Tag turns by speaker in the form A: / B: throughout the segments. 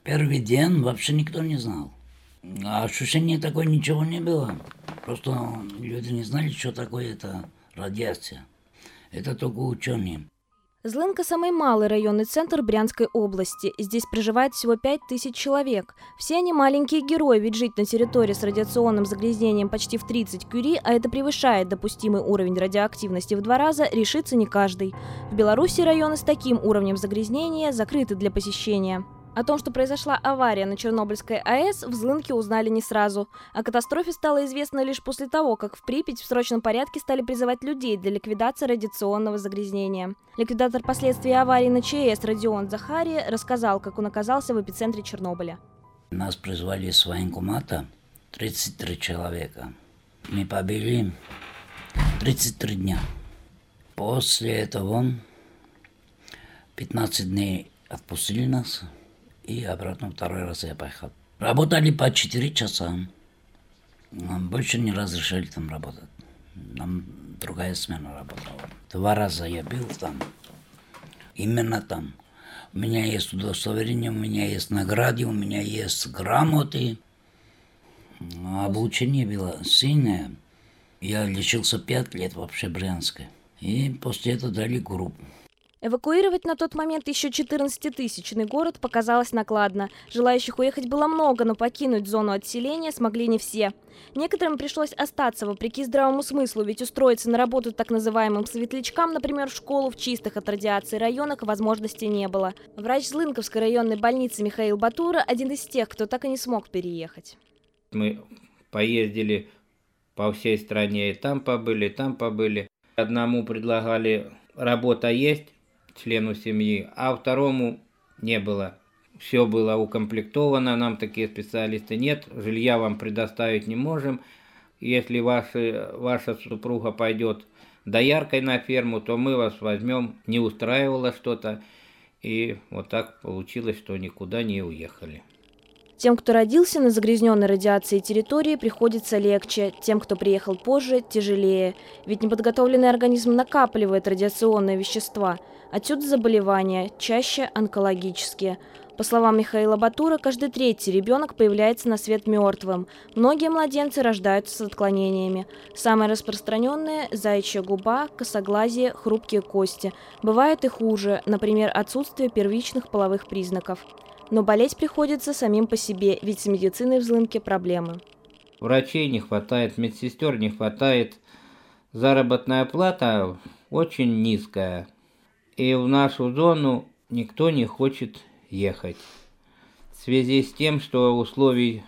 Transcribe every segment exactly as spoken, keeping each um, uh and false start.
A: Первый день вообще никто не знал. А ощущения такой ничего не было. Просто люди не знали, что такое это радиация. Это только ученые.
B: Злынка – самый малый районный центр Брянской области. Здесь проживает всего пять тысяч человек. Все они маленькие герои, ведь жить на территории с радиационным загрязнением почти в тридцать кюри, а это превышает допустимый уровень радиоактивности в два раза, решится не каждый. В Беларуси районы с таким уровнем загрязнения закрыты для посещения. О том, что произошла авария на Чернобыльской АЭС, в Злынке узнали не сразу. О катастрофе стало известно лишь после того, как в Припять в срочном порядке стали призывать людей для ликвидации радиационного загрязнения. Ликвидатор последствий аварии на ЧАЭС Родион Захари рассказал, как он оказался в эпицентре Чернобыля.
A: Нас призвали с военкомата тридцать три человека. Мы побили тридцать три дня. После этого пятнадцать дней отпустили нас. И обратно второй раз я поехал. Работали по четыре часа. Нам больше не разрешали там работать. Нам другая смена работала. Два раза я был там. Именно там. У меня есть удостоверение, у меня есть награды, у меня есть грамоты. Обучение было сильное. Я лечился пять лет вообще в Брянске. И после этого дали группу.
B: Эвакуировать на тот момент еще четырнадцатитысячный город показалось накладно. Желающих уехать было много, но покинуть зону отселения смогли не все. Некоторым пришлось остаться вопреки здравому смыслу, ведь устроиться на работу так называемым светлячкам, например, в школу в чистых от радиации районах, возможности не было. Врач Злынковской районной больницы Михаил Батура – один из тех, кто так и не смог переехать.
C: Мы поездили по всей стране, и там побыли, и там побыли. Одному предлагали работа есть, члену семьи, а второму не было. Все было укомплектовано, нам такие специалисты нет, жилья вам предоставить не можем. Если ваши, ваша супруга пойдет дояркой на ферму, то мы вас возьмем. Не устраивало что-то, и вот так получилось, что никуда не уехали.
B: Тем, кто родился на загрязненной радиацией территории, приходится легче. Тем, кто приехал позже, тяжелее. Ведь неподготовленный организм накапливает радиационные вещества. Отсюда заболевания, чаще онкологические. По словам Михаила Батура, каждый третий ребенок появляется на свет мертвым. Многие младенцы рождаются с отклонениями. Самые распространенные – заячья губа, косоглазие, хрупкие кости. Бывает и хуже, например, отсутствие первичных половых признаков. Но болеть приходится самим по себе, ведь с медициной в Злынке проблемы.
C: Врачей не хватает, медсестер не хватает. Заработная плата очень низкая. И в нашу зону никто не хочет ехать. В связи с тем, что условий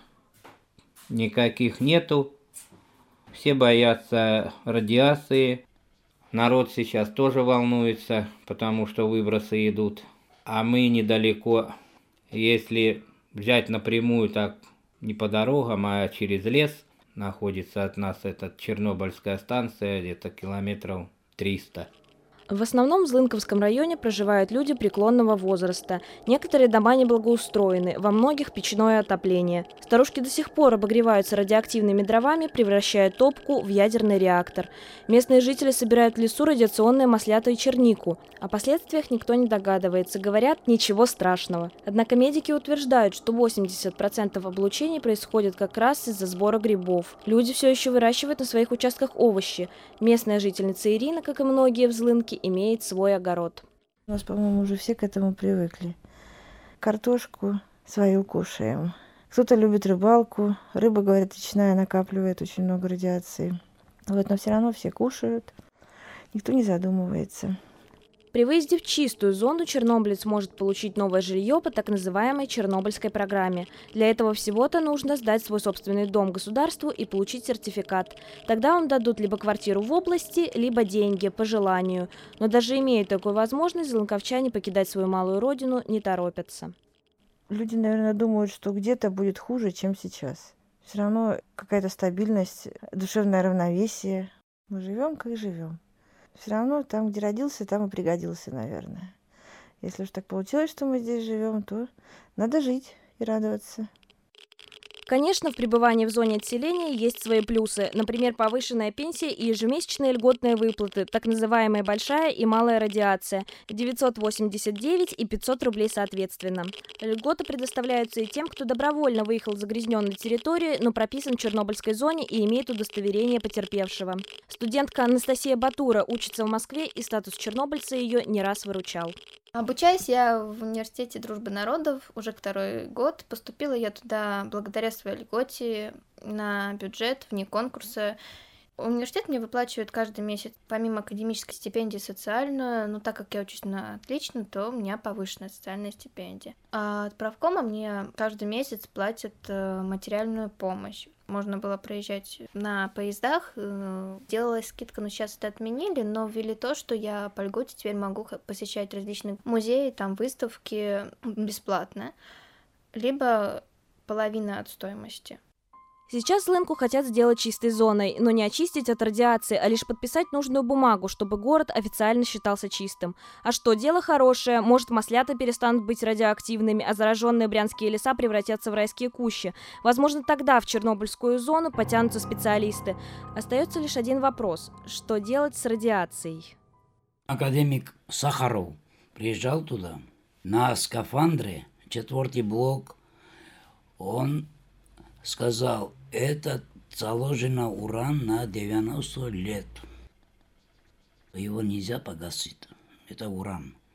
C: никаких нету, все боятся радиации. Народ сейчас тоже волнуется, потому что выбросы идут. А мы недалеко. Если взять напрямую, так не по дорогам, а через лес, находится от нас эта Чернобыльская станция, где-то километров триста.
B: В основном в Злынковском районе проживают люди преклонного возраста. Некоторые дома неблагоустроены, во многих печное отопление. Старушки до сих пор обогреваются радиоактивными дровами, превращая топку в ядерный реактор. Местные жители собирают в лесу радиационное маслято и чернику. О последствиях никто не догадывается. Говорят, ничего страшного. Однако медики утверждают, что восемьдесят процентов облучений происходит как раз из-за сбора грибов. Люди все еще выращивают на своих участках овощи. Местная жительница Ирина, как и многие в Злынке, имеет свой огород.
D: У нас, по-моему, уже все к этому привыкли. Картошку свою кушаем. Кто-то любит рыбалку. Рыба, говорят, речная, накапливает очень много радиации. Вот, но все равно все кушают. Никто не задумывается.
B: При выезде в чистую зону чернобылец может получить новое жилье по так называемой Чернобыльской программе. Для этого всего-то нужно сдать свой собственный дом государству и получить сертификат. Тогда вам дадут либо квартиру в области, либо деньги по желанию. Но даже имея такую возможность, злынковчане покидать свою малую родину не торопятся.
D: Люди, наверное, думают, что где-то будет хуже, чем сейчас. Все равно какая-то стабильность, душевное равновесие. Мы живем, как живем. Все равно там, где родился, там и пригодился, наверное. Если уж так получилось, что мы здесь живем, то надо жить и радоваться.
B: Конечно, в пребывании в зоне отселения есть свои плюсы, например, повышенная пенсия и ежемесячные льготные выплаты, так называемая большая и малая радиация, девятьсот восемьдесят девять и пятьсот рублей соответственно. Льготы предоставляются и тем, кто добровольно выехал с загрязненной территории, но прописан в Чернобыльской зоне и имеет удостоверение потерпевшего. Студентка Анастасия Батура учится в Москве, и статус чернобыльца ее не раз выручал.
E: Обучаюсь я в университете Дружбы народов уже второй год. Поступила я туда благодаря своей льготе на бюджет, вне конкурса. Университет мне выплачивает каждый месяц, помимо академической стипендии, социальную, но так как я учусь на отлично, то у меня повышенная социальная стипендия. А от правкома мне каждый месяц платят материальную помощь. Можно было проезжать на поездах, делалась скидка, но сейчас это отменили, но ввели то, что я по льготе теперь могу посещать различные музеи, там выставки бесплатно, либо половина от стоимости.
B: Сейчас Лэнку хотят сделать чистой зоной, но не очистить от радиации, а лишь подписать нужную бумагу, чтобы город официально считался чистым. А что, дело хорошее, может, маслята перестанут быть радиоактивными, а зараженные брянские леса превратятся в райские кущи. Возможно, тогда в Чернобыльскую зону потянутся специалисты. Остается лишь один вопрос – что делать с радиацией?
A: Академик Сахаров приезжал туда на скафандре, четвертый блок, он сказал, это заложено уран на девяносто лет. Его нельзя погасить. Это уран.